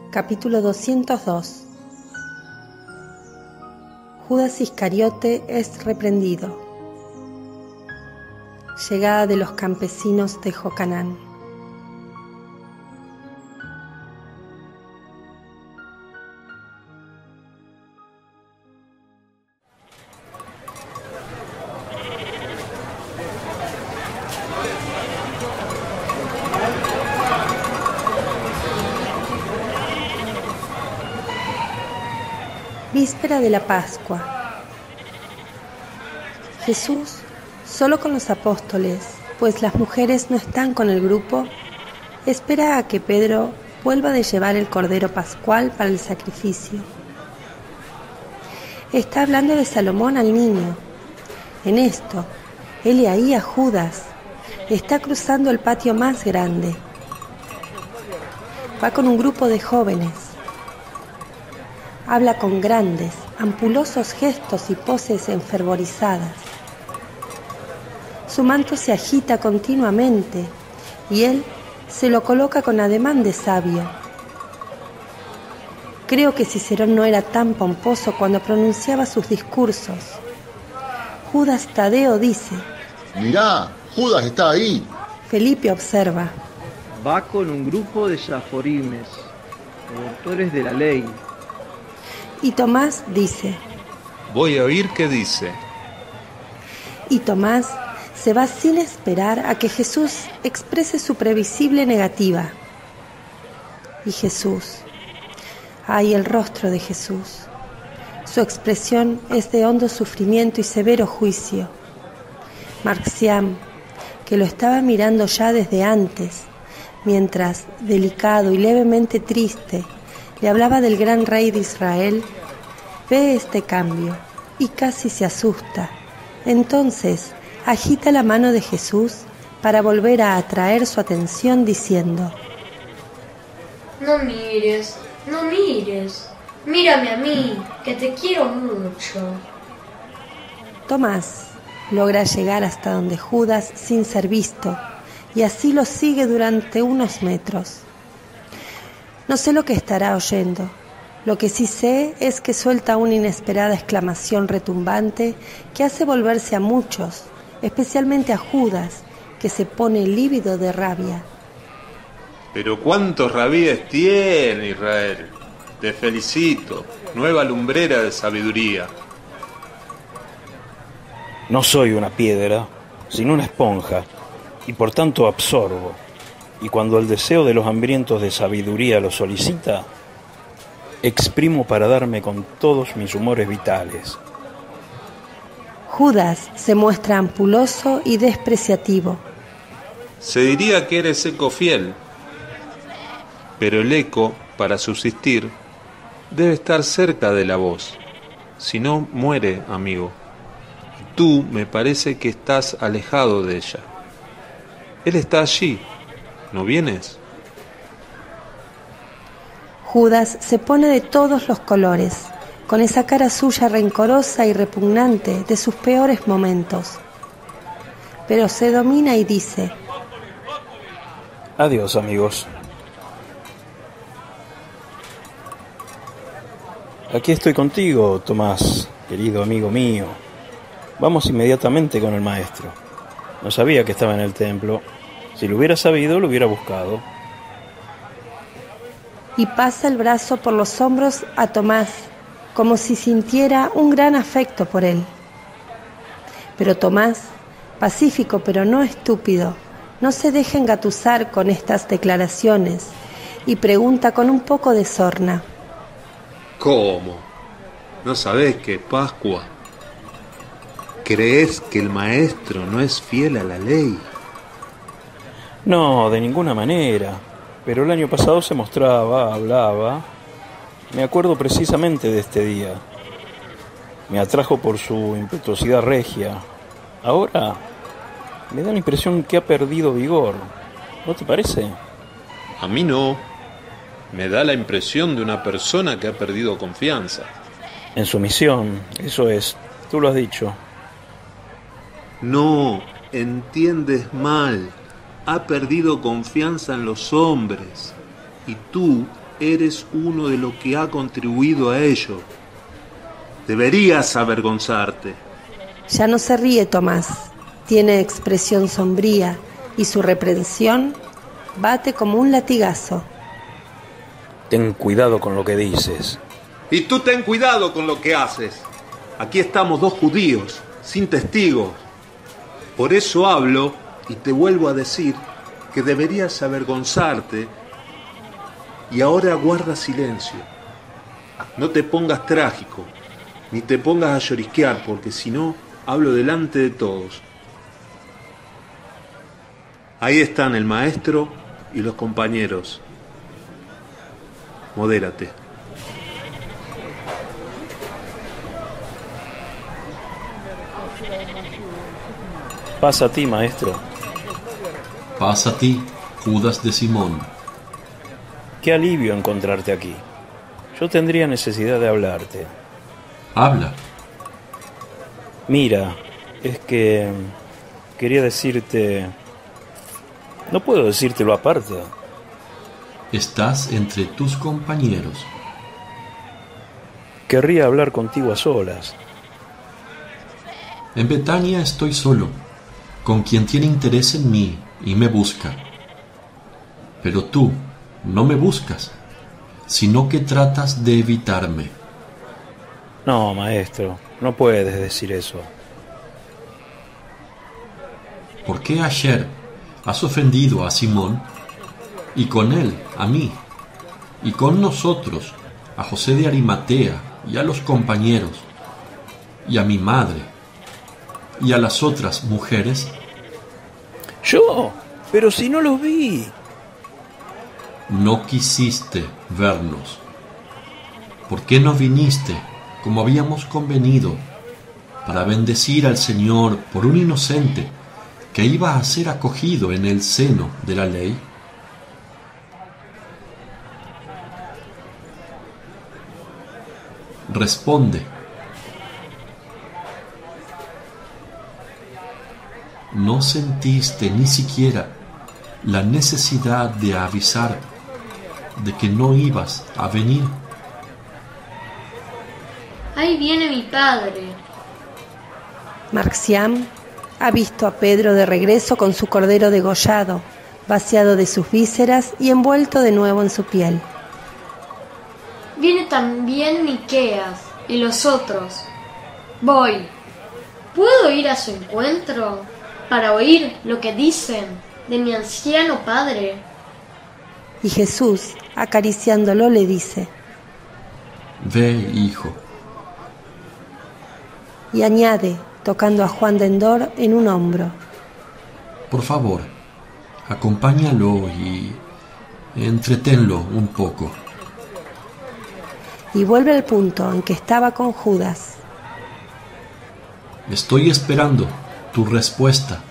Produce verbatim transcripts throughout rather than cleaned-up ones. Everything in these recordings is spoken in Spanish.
Capítulo doscientos dos. Judas Iscariote es reprendido. Llegada de los campesinos de Jocanán. Víspera de la Pascua. Jesús, solo con los apóstoles, pues las mujeres no están con el grupo, espera a que Pedro vuelva de llevar el cordero pascual para el sacrificio. Está hablando de Salomón al niño. En esto, él y ahí a Judas, está cruzando el patio más grande. Va con un grupo de jóvenes. Habla con grandes, ampulosos gestos y poses enfervorizadas. Su manto se agita continuamente y él se lo coloca con ademán de sabio. Creo que Cicerón no era tan pomposo cuando pronunciaba sus discursos. Judas Tadeo dice: «Mirá, Judas está ahí». Felipe observa: «Va con un grupo de saforimes, doctores de la ley». Y Tomás dice: «Voy a oír qué dice». Y Tomás se va sin esperar a que Jesús exprese su previsible negativa. Y Jesús, ay, el rostro de Jesús. Su expresión es de hondo sufrimiento y severo juicio. Marcián, que lo estaba mirando ya desde antes, mientras, delicado y levemente triste, le hablaba del gran rey de Israel, ve este cambio y casi se asusta. Entonces agita la mano de Jesús para volver a atraer su atención diciendo: «No mires, no mires, mírame a mí, que te quiero mucho». Tomás logra llegar hasta donde Judas sin ser visto y así lo sigue durante unos metros. No sé lo que estará oyendo. Lo que sí sé es que suelta una inesperada exclamación retumbante que hace volverse a muchos, especialmente a Judas, que se pone lívido de rabia. Pero cuántos rabíes tiene Israel. Te felicito, nueva lumbrera de sabiduría. No soy una piedra, sino una esponja, y por tanto absorbo. Y cuando el deseo de los hambrientos de sabiduría lo solicita, exprimo para darme con todos mis humores vitales. Judas se muestra ampuloso y despreciativo. Se diría que eres eco fiel, pero el eco, para subsistir, debe estar cerca de la voz. Si no, muere, amigo. Y tú me parece que estás alejado de ella. Él está allí. ¿No vienes? Judas se pone de todos los colores, con esa cara suya rencorosa y repugnante de sus peores momentos. Pero se domina y dice: Adiós, amigos. Aquí estoy contigo, Tomás, querido amigo mío. Vamos inmediatamente con el maestro. No sabía que estaba en el templo. Si lo hubiera sabido, lo hubiera buscado. Y pasa el brazo por los hombros a Tomás, como si sintiera un gran afecto por él. Pero Tomás, pacífico pero no estúpido, no se deja engatusar con estas declaraciones y pregunta con un poco de sorna: ¿Cómo? ¿No sabés que es Pascua? ¿Crees que el maestro no es fiel a la ley? No, de ninguna manera. Pero el año pasado se mostraba, hablaba. Me acuerdo precisamente de este día. Me atrajo por su impetuosidad regia. Ahora me da la impresión que ha perdido vigor. ¿No te parece? A mí no. Me da la impresión de una persona que ha perdido confianza. En su misión, eso es. Tú lo has dicho. No, entiendes mal. Ha perdido confianza en los hombres. Y tú eres uno de los que ha contribuido a ello. Deberías avergonzarte. Ya no se ríe Tomás, tiene expresión sombría y su reprensión bate como un latigazo. Ten cuidado con lo que dices. Y tú ten cuidado con lo que haces. Aquí estamos dos judíos, sin testigos. Por eso hablo y te vuelvo a decir que deberías avergonzarte y ahora guarda silencio. No te pongas trágico, ni te pongas a llorisquear, porque si no, hablo delante de todos. Ahí están el maestro y los compañeros. Modérate. Pasa a ti, maestro. Pasa a ti, Judas de Simón. Qué alivio encontrarte aquí. Yo tendría necesidad de hablarte. Habla. Mira, es que quería decirte... No puedo decírtelo aparte. Estás entre tus compañeros. Querría hablar contigo a solas. En Betania estoy solo, con quien tiene interés en mí y me busca. Pero tú no me buscas, sino que tratas de evitarme. No, maestro, no puedes decir eso. ¿Por qué ayer has ofendido a Simón y con él a mí y con nosotros a José de Arimatea y a los compañeros y a mi madre y a las otras mujeres? ¿Yo? Pero si no los vi. No quisiste vernos. ¿Por qué no viniste, como habíamos convenido, para bendecir al Señor por un inocente que iba a ser acogido en el seno de la ley? Responde. ¿No sentiste ni siquiera la necesidad de avisar de que no ibas a venir? Ahí viene mi padre. Marcián ha visto a Pedro de regreso con su cordero degollado, vaciado de sus vísceras y envuelto de nuevo en su piel. Viene también Miqueas y los otros. Voy. ¿Puedo ir a su encuentro para oír lo que dicen de mi anciano padre? Y Jesús, acariciándolo, le dice: Ve, hijo. Y añade, tocando a Juan de Endor en un hombro: Por favor, acompáñalo y entretenlo un poco. Y vuelve al punto en que estaba con Judas. Estoy esperando tu respuesta.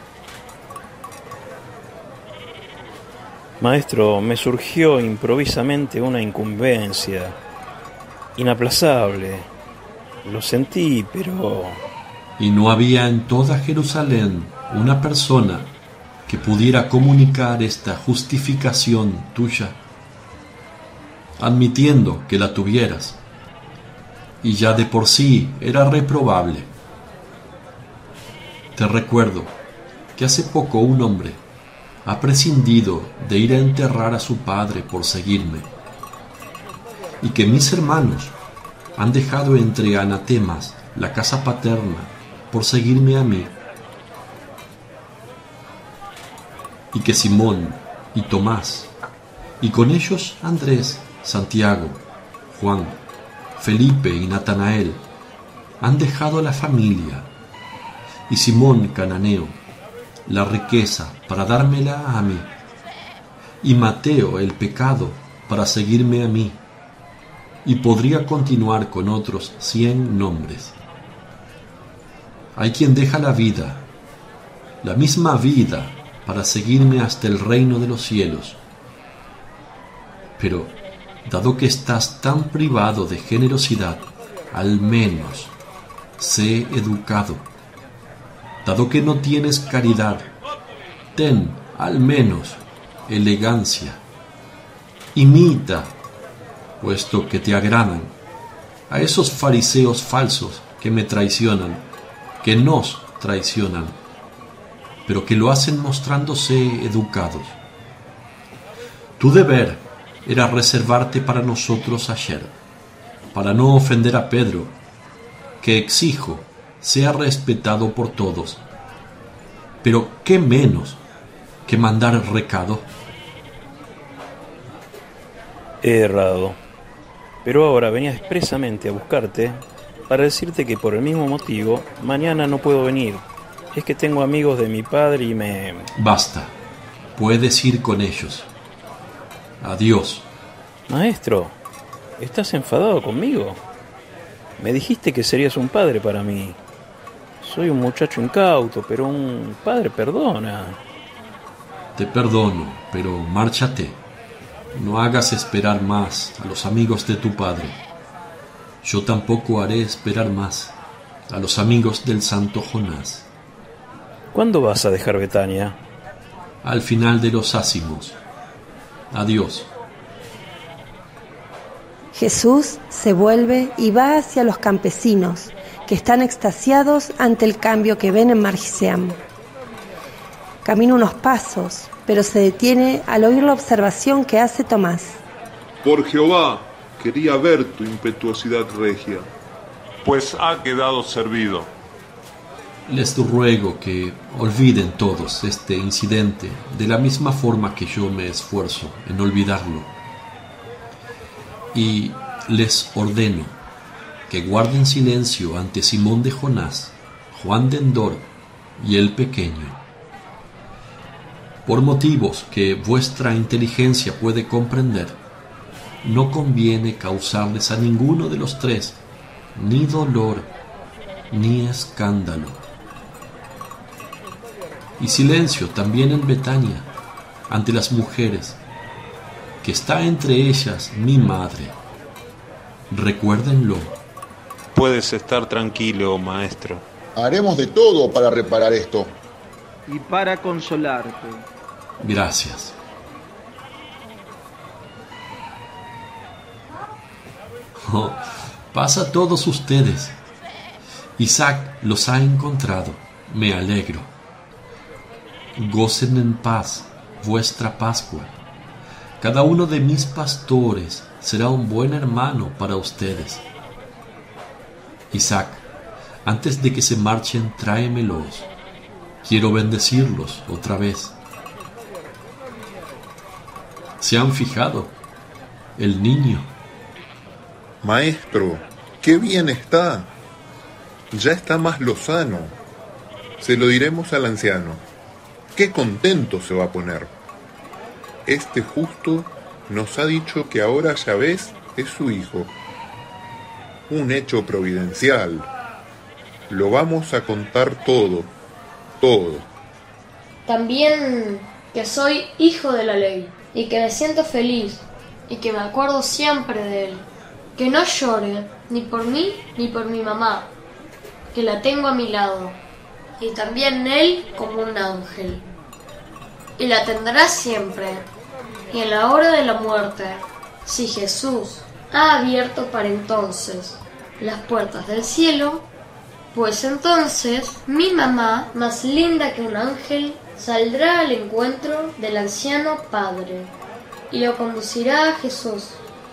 Maestro, me surgió improvisamente una incumbencia inaplazable. Lo sentí, pero... Y no había en toda Jerusalén una persona que pudiera comunicar esta justificación tuya, admitiendo que la tuvieras, y ya de por sí era reprobable. Te recuerdo que hace poco un hombre ha prescindido de ir a enterrar a su padre por seguirme, y que mis hermanos han dejado entre anatemas la casa paterna por seguirme a mí, y que Simón y Tomás, y con ellos Andrés, Santiago, Juan, Felipe y Natanael, han dejado la familia, y Simón cananeo la riqueza para dármela a mí, y Mateo el pecado para seguirme a mí, y podría continuar con otros cien nombres. Hay quien deja la vida, la misma vida, para seguirme hasta el reino de los cielos. Pero, dado que estás tan privado de generosidad, al menos sé educado. Dado que no tienes caridad, ten al menos elegancia. Imita puesto que te agradan, a esos fariseos falsos que me traicionan, que nos traicionan, pero que lo hacen mostrándose educados. Tu deber era reservarte para nosotros ayer, para no ofender a Pedro, que exijo sea respetado por todos. Pero ¿qué menos que mandar el recado? He errado, pero ahora venía expresamente a buscarte para decirte que por el mismo motivo mañana no puedo venir. Es que tengo amigos de mi padre y me... Basta, puedes ir con ellos. Adiós. Maestro, ¿estás enfadado conmigo? Me dijiste que serías un padre para mí. Soy un muchacho incauto, pero un padre perdona. Te perdono, pero márchate. No hagas esperar más a los amigos de tu padre. Yo tampoco haré esperar más a los amigos del santo Jonás. ¿Cuándo vas a dejar Betania? Al final de los ácimos. Adiós. Jesús se vuelve y va hacia los campesinos, que están extasiados ante el cambio que ven en Margiseam. Camina unos pasos, pero se detiene al oír la observación que hace Tomás. Por Jehová, quería ver tu impetuosidad regia. Pues ha quedado servido. Les ruego que olviden todos este incidente de la misma forma que yo me esfuerzo en olvidarlo. Y les ordeno que guarden silencio ante Simón de Jonás, Juan de Endor y el pequeño. Por motivos que vuestra inteligencia puede comprender, no conviene causarles a ninguno de los tres ni dolor ni escándalo. Y silencio también en Betania, ante las mujeres, que está entre ellas mi madre. Recuérdenlo. Puedes estar tranquilo, maestro. Haremos de todo para reparar esto. Y para consolarte. Gracias. Oh, pasa a todos ustedes. Isaac los ha encontrado. Me alegro. Gocen en paz vuestra Pascua. Cada uno de mis pastores será un buen hermano para ustedes. Isaac, antes de que se marchen, tráemelos. Quiero bendecirlos otra vez. ¿Se han fijado? El niño. Maestro, qué bien está. Ya está más lozano. Se lo diremos al anciano. Qué contento se va a poner. Este justo nos ha dicho que ahora Yahvés es su hijo. Un hecho providencial. Lo vamos a contar todo, todo. También que soy hijo de la ley y que me siento feliz y que me acuerdo siempre de él. Que no llore ni por mí ni por mi mamá, que la tengo a mi lado. Y también él como un ángel. Y la tendrá siempre. Y en la hora de la muerte, si Jesús ha abierto para entonces las puertas del cielo, pues entonces mi mamá, más linda que un ángel, saldrá al encuentro del anciano padre y lo conducirá a Jesús.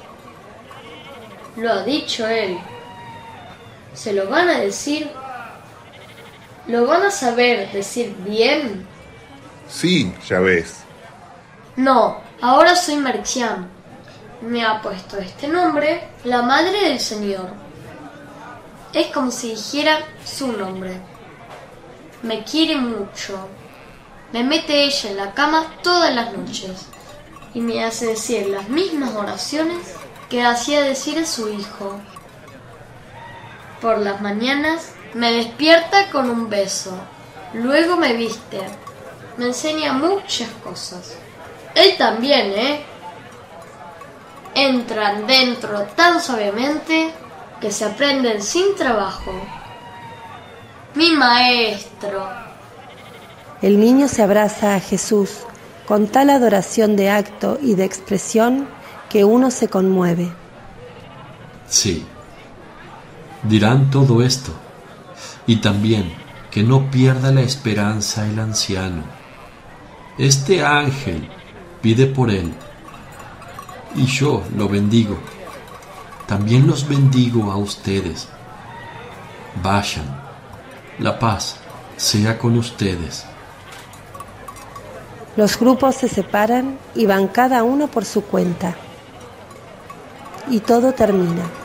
Lo ha dicho él. ¿Se lo van a decir? ¿Lo van a saber decir bien? Sí, Yahvés. No, ahora soy Marxiam. Me ha puesto este nombre la madre del Señor. Es como si dijera su nombre. Me quiere mucho. Me mete ella en la cama todas las noches y me hace decir las mismas oraciones que hacía decir a su hijo. Por las mañanas me despierta con un beso, luego me viste, me enseña muchas cosas. Él también, ¿eh? Entran dentro tan suavemente que se aprenden sin trabajo. Mi maestro. El niño se abraza a Jesús con tal adoración de acto y de expresión que uno se conmueve. Sí. Dirán todo esto, y también que no pierda la esperanza el anciano. Este ángel pide por él, y yo lo bendigo. También los bendigo a ustedes. Vayan, la paz sea con ustedes. Los grupos se separan y van cada uno por su cuenta. Y todo termina.